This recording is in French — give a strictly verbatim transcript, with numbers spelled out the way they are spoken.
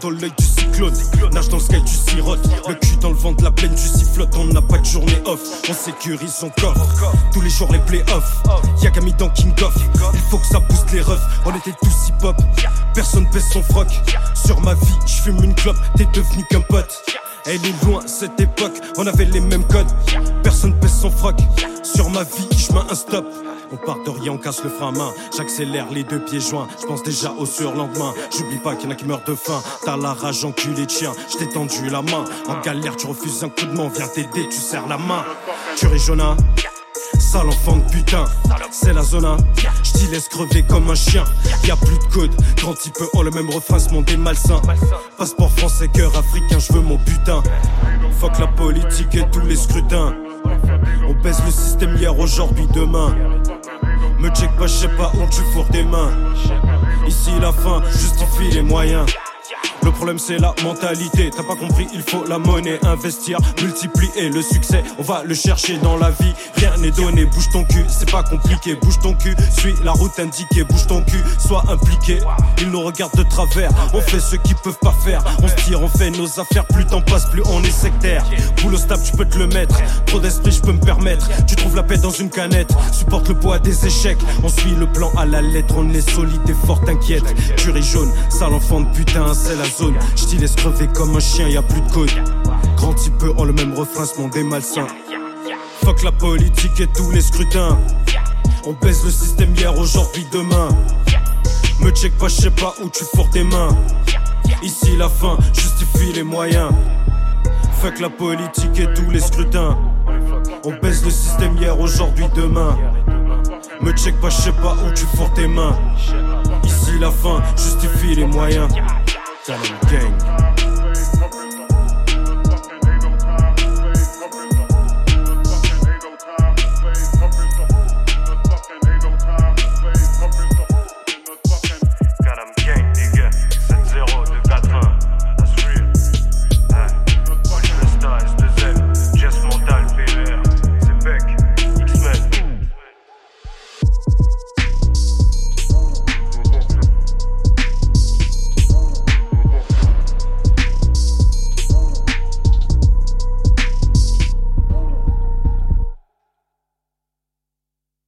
dans l'œil du cyclone. Nage dans le sky, tu sirotes. Le cul dans le vent de la plaine, tu sifflotes. On n'a pas de journée off, on sécurise son coffre. Tous les jours les play-off, y'a Camille dans King of. Il faut que ça booste les refs, on était tous hip-hop. Personne pèse son froc. Sur ma vie, j'fume une clope, t'es devenu qu'un pote. Elle est loin cette époque, on avait les mêmes codes. Personne pèse son froc. Sur ma vie, j'mets un stop. On part de rien, on casse le frein à main. J'accélère les deux pieds joints. J'pense déjà au surlendemain. J'oublie pas qu'il y en a qui meurent de faim. T'as la rage, enculé de chien. J't'ai tendu la main. En galère, tu refuses un coup de main. Viens t'aider, tu serres la main. Tu Jona, sale enfant de putain. C'est la zona. J't'y laisse crever comme un chien. Y'a plus de code. Grand type ont le même refrain, ce monde est malsain. Passeport français, cœur africain, j'veux mon butin. Fuck la politique et tous les scrutins. On baisse le système hier, aujourd'hui, demain. Me check pas, j'sais pas où tu fourres tes mains. Ici la fin justifie les moyens. Le problème c'est la mentalité, t'as pas compris, il faut la monnaie, investir, multiplier le succès, on va le chercher dans la vie, rien n'est donné, bouge ton cul, c'est pas compliqué, bouge ton cul, suis la route indiquée, bouge ton cul, sois impliqué, ils nous regardent de travers, on fait ce qu'ils peuvent pas faire, on se tire, on fait nos affaires, plus t'en passes, plus on est sectaire, boulot stable, tu peux te le mettre, trop d'esprit, je peux me permettre, tu trouves la paix dans une canette, supporte le poids des échecs, on suit le plan à la lettre, on est solide et fort, t'inquiète, curie jaune, sale enfant de putain, c'est la zone. J't'y laisse crever comme un chien, y'a plus de code. Grand type ont le même refrain, ce monde est malsain. Fuck la politique et tous les scrutins. On baise le système hier, aujourd'hui, demain. Me check pas, j'sais pas où tu fourres tes mains. Ici la fin justifie les moyens. Fuck la politique et tous les scrutins. On baise le système hier, aujourd'hui, demain. Me check pas, j'sais pas où tu fourres tes mains. Ici la fin justifie les moyens. Gang.